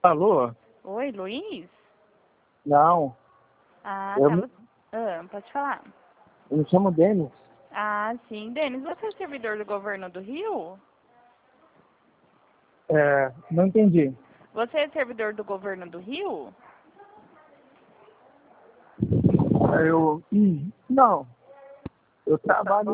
Alô? Oi, Luiz? Não, Ah, eu, tá. me- Pode falar. eu me chamo Denis. Ah, sim. Denis, você é servidor do governo do Rio? Não entendi. Você é servidor do governo do Rio? Não, eu trabalho